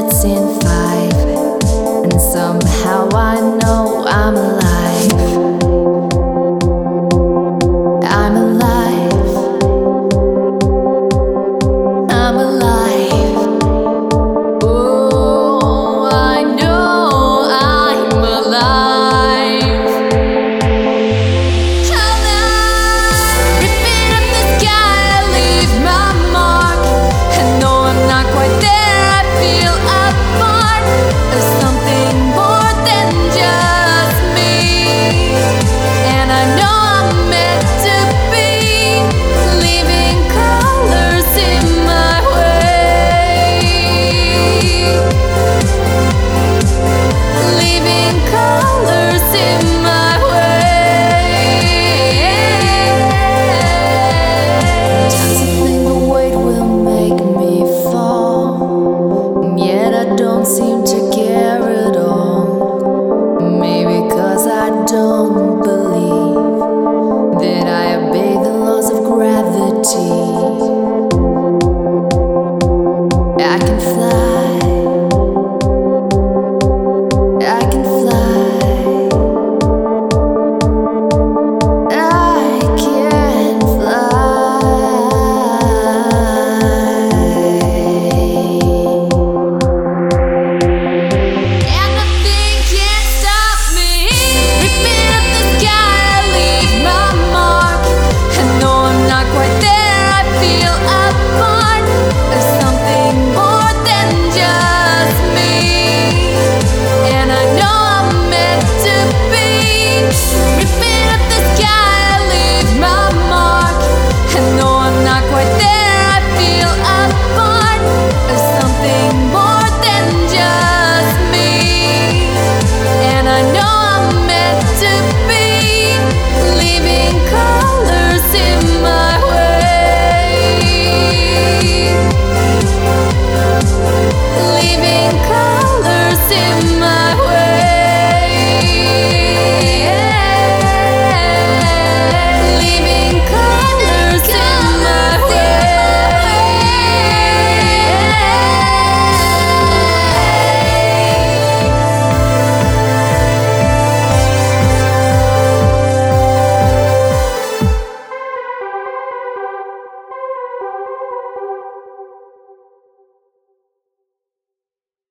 minutes in 5, and somehow I know I'm alive. I'm alive. I'm alive. Oh, I know I'm alive. Alive. Ripping up the sky, I leave my mark. I know I'm not quite there, I feel apart. There's something more than just me, and I know I'm meant to be, leaving colors in my way, leaving colors in my way. Doesn't think the weight will make me fall, and yet I don't seem to